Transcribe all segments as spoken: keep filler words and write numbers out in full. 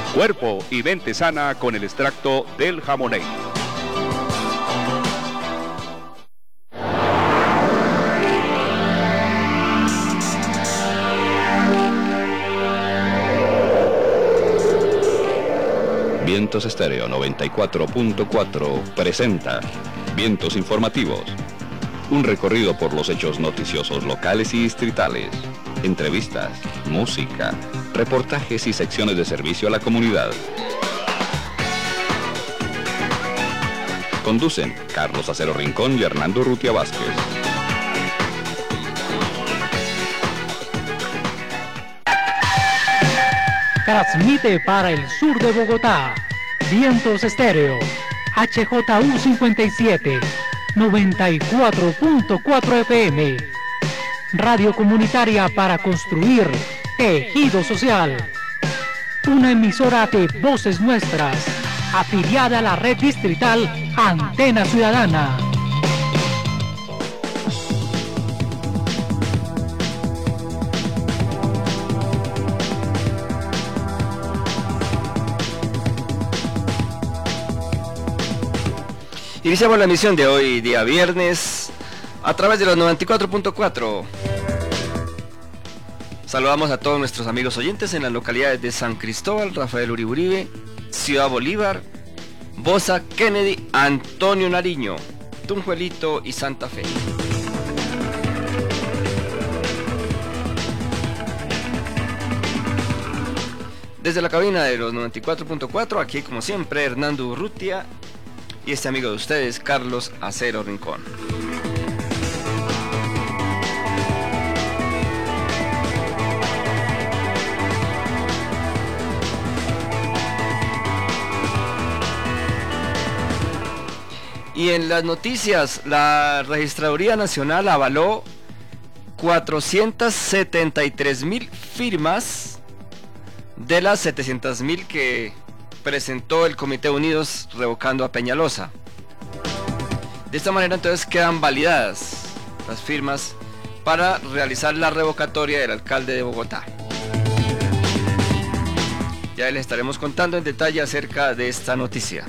Cuerpo y mente sana con el extracto del jamoney. Vientos Estéreo noventa y cuatro punto cuatro presenta Vientos Informativos. Un recorrido por los hechos noticiosos locales y distritales. Entrevistas, música, reportajes y secciones de servicio a la comunidad. Conducen Carlos Acero Rincón y Hernando Urrutia Vázquez. Transmite para el sur de Bogotá, Vientos Estéreo, H J U cincuenta y siete, noventa y cuatro punto cuatro F M. Radio comunitaria para construir tejido social. Una emisora de voces nuestras, afiliada a la red distrital Antena Ciudadana. Iniciamos la emisión de hoy, día viernes, a través de los noventa y cuatro punto cuatro. Saludamos a todos nuestros amigos oyentes en las localidades de San Cristóbal, Rafael Uribe Uribe, Ciudad Bolívar, Bosa, Kennedy, Antonio Nariño, Tunjuelito y Santa Fe. Desde la cabina de los noventa y cuatro punto cuatro, aquí como siempre Hernando Urrutia y este amigo de ustedes, Carlos Acero Rincón. Y en las noticias, la Registraduría Nacional avaló cuatrocientas setenta y tres mil firmas de las setecientas mil que presentó el Comité Unidos revocando a Peñalosa. De esta manera entonces quedan validadas las firmas para realizar la revocatoria del alcalde de Bogotá. Ya les estaremos contando en detalle acerca de esta noticia.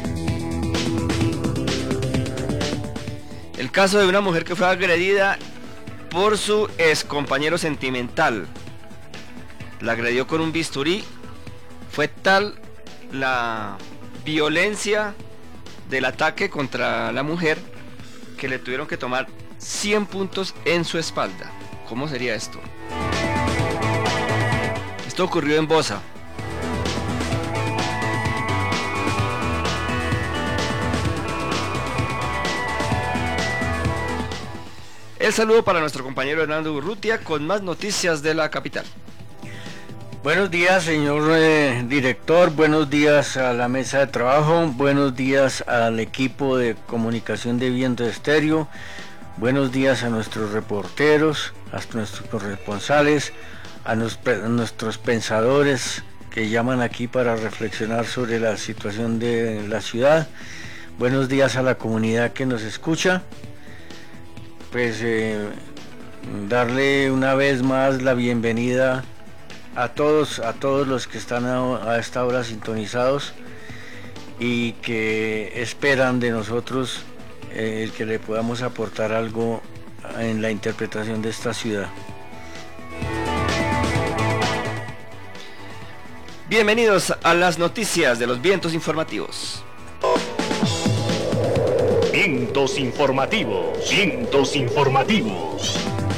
El caso de una mujer que fue agredida por su ex compañero sentimental. La agredió con un bisturí. Fue tal la violencia del ataque contra la mujer que le tuvieron que tomar cien puntos en su espalda. ¿Cómo sería esto? Esto ocurrió en Bosa. El saludo para nuestro compañero Hernando Urrutia con más noticias de la capital. Buenos días, señor eh, director, buenos días a la mesa de trabajo, buenos días al equipo de comunicación de Vientos Estéreo, buenos días a nuestros reporteros, a nuestros corresponsales, a, nos, a nuestros pensadores que llaman aquí para reflexionar sobre la situación de la ciudad, buenos días a la comunidad que nos escucha. Pues eh, darle una vez más la bienvenida a todos, a todos los que están a, a esta hora sintonizados y que esperan de nosotros eh, el que le podamos aportar algo en la interpretación de esta ciudad. Bienvenidos a las noticias de los Vientos Informativos. Vientos informativos, vientos informativos.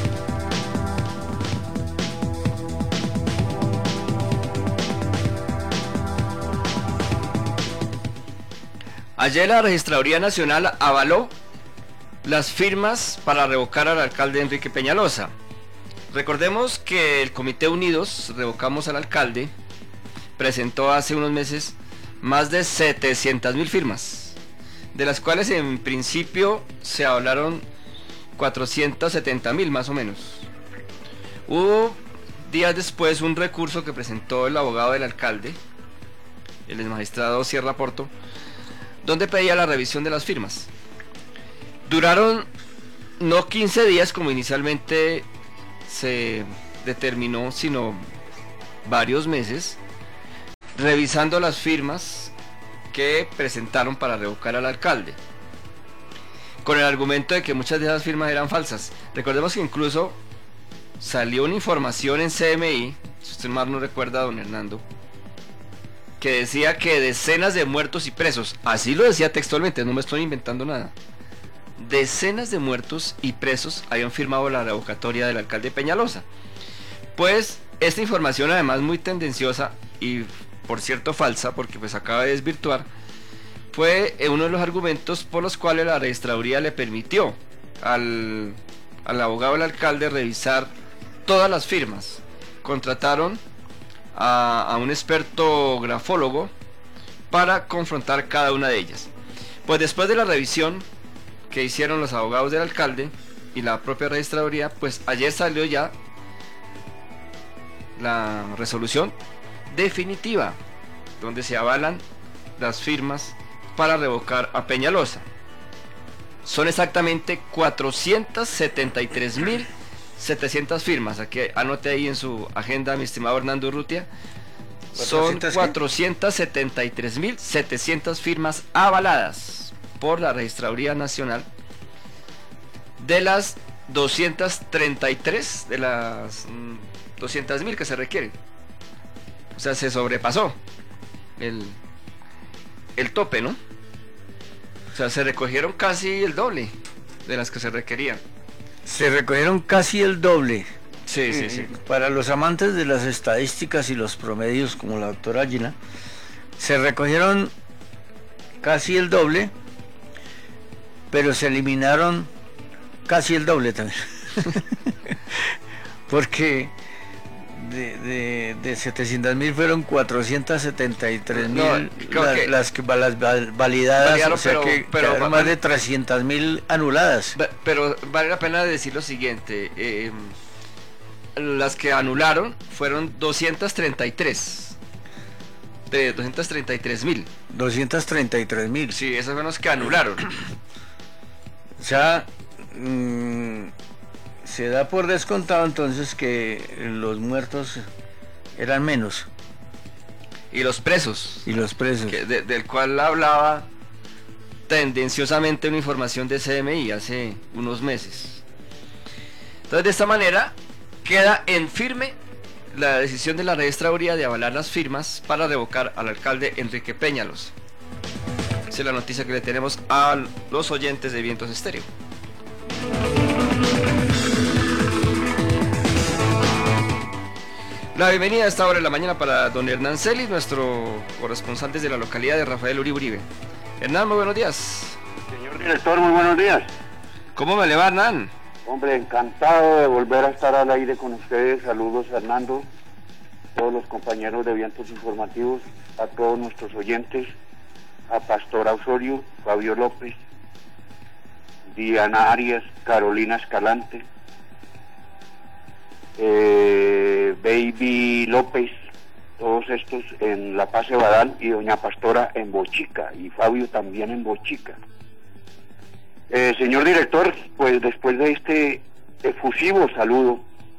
Ayer la Registraduría Nacional avaló las firmas para revocar al alcalde Enrique Peñalosa. Recordemos que el Comité Unidos, revocamos al alcalde, presentó hace unos meses más de setecientas mil firmas, de las cuales en principio se hablaron cuatrocientas setenta mil más o menos. Hubo días después un recurso que presentó el abogado del alcalde, el exmagistrado Sierra Porto, donde pedía la revisión de las firmas. Duraron no quince días como inicialmente se determinó, sino varios meses, revisando las firmas que presentaron para revocar al alcalde, con el argumento de que muchas de esas firmas eran falsas. Recordemos que incluso salió una información en C M I, si usted más no recuerda, don Hernando, que decía que decenas de muertos y presos, así lo decía textualmente, no me estoy inventando nada, decenas de muertos y presos habían firmado la revocatoria del alcalde Peñalosa. Pues esta información, además muy tendenciosa y por cierto falsa, porque pues acaba de desvirtuar, fue uno de los argumentos por los cuales la registraduría le permitió al, al abogado del alcalde revisar todas las firmas. Contrataron a, a un experto grafólogo para confrontar cada una de ellas. Pues después de la revisión que hicieron los abogados del alcalde y la propia registraduría, pues ayer salió ya la resolución definitiva donde se avalan las firmas para revocar a Peñalosa. Son exactamente cuatrocientas setenta y tres mil setecientas firmas. Aquí anote ahí en su agenda, mi estimado Hernando Urrutia. Son cuatrocientas setenta y tres mil setecientas firmas avaladas por la Registraduría Nacional de las doscientas treinta y tres de las mmm, doscientas mil que se requieren. O sea, se sobrepasó el, el tope, ¿no? O sea, se recogieron casi el doble de las que se requerían. Se recogieron casi el doble. Sí, sí, sí. Para los amantes de las estadísticas y los promedios, como la doctora Gina, se recogieron casi el doble, pero se eliminaron casi el doble también. Porque de, de, de setecientas mil fueron cuatrocientas setenta y tres mil no, la, que las, que, las validadas, validaron, o sea pero, que pero quedaron más de trescientas mil anuladas. Pero vale la pena decir lo siguiente, eh, las que anularon fueron doscientas treinta y tres, de doscientas treinta y tres mil. doscientas treinta y tres mil. Sí, esos fueron los que anularon. O sea, mmm, se da por descontado entonces que los muertos eran menos. Y los presos. Y los presos. Que de, del cual hablaba tendenciosamente una información de C M I hace unos meses. Entonces, de esta manera queda en firme la decisión de la registraduría de avalar las firmas para revocar al alcalde Enrique Peñalosa. Esa es la noticia que le tenemos a los oyentes de Vientos Estéreo. La bienvenida a esta hora de la mañana para don Hernán Celis, nuestro corresponsal desde la localidad de Rafael Uribe Uribe. Hernán, muy buenos días. Señor director, muy buenos días. ¿Cómo me le va, Hernán? Hombre, encantado de volver a estar al aire con ustedes. Saludos, Hernando, todos los compañeros de Vientos Informativos, a todos nuestros oyentes, a Pastora Osorio, Fabio López, Diana Arias, Carolina Escalante, eh, Baby López, todos estos en La Paz Badal, y doña Pastora en Bochica, y Fabio también en Bochica. Eh, señor director, pues después de este efusivo saludo,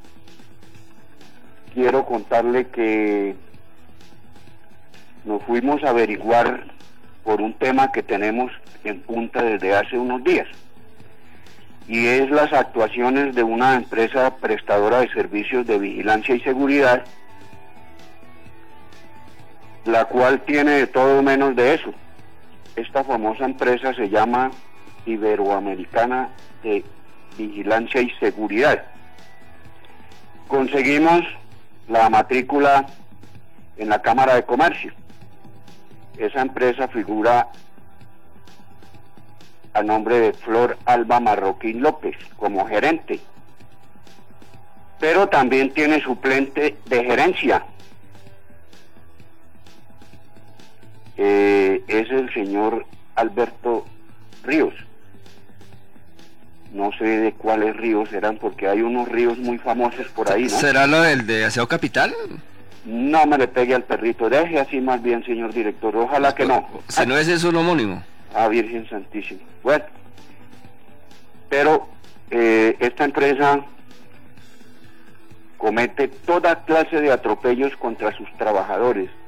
quiero contarle que nos fuimos a averiguar por un tema que tenemos en punta desde hace unos días, y es las actuaciones de una empresa prestadora de servicios de vigilancia y seguridad, la cual tiene de todo menos de eso. Esta famosa empresa se llama Iberoamericana de Vigilancia y Seguridad. Conseguimos la matrícula en la Cámara de Comercio. Esa empresa figura a nombre de Flor Alba Marroquín López como gerente, pero también tiene suplente de gerencia. Eh, es el señor Alberto Ríos. No sé de cuáles ríos serán, porque hay unos ríos muy famosos por ahí, ¿no? ¿Será lo del de Aseo Capital? No me le pegue al perrito, deje así más bien, señor director, ojalá que no. Si no, ese es un homónimo. Ah, Virgen Santísima. Bueno, pero eh, esta empresa comete toda clase de atropellos contra sus trabajadores,